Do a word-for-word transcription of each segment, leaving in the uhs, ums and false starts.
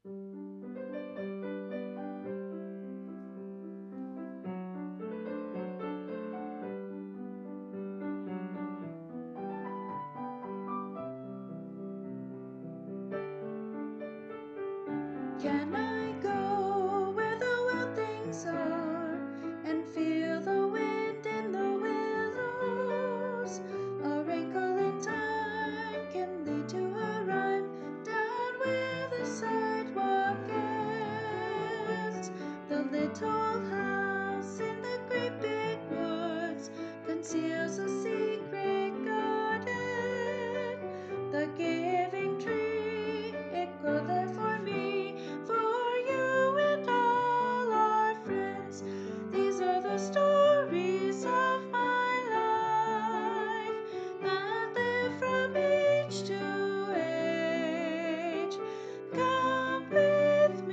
Can I go where the wild things are and feel the wind in the willows? A wrinkle in time can lead to a rhyme down where the sidewalk ends. The little house in the great big woods conceals a secret garden. The giving tree, it grew there for me, for you and all our friends. These are the stories of my life that live from age to age. Come with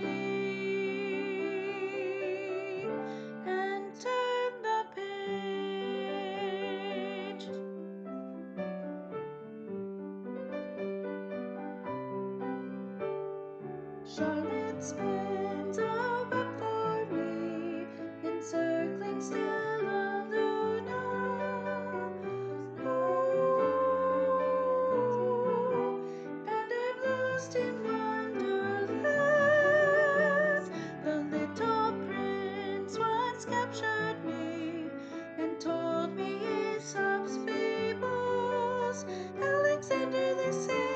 me and turn the page. Charlotte spins a web for me, encircling Stella Luna. Oh, and I'm lost in wonderland. The little prince once captured me and told me Aesop's fables. Alexander the Sage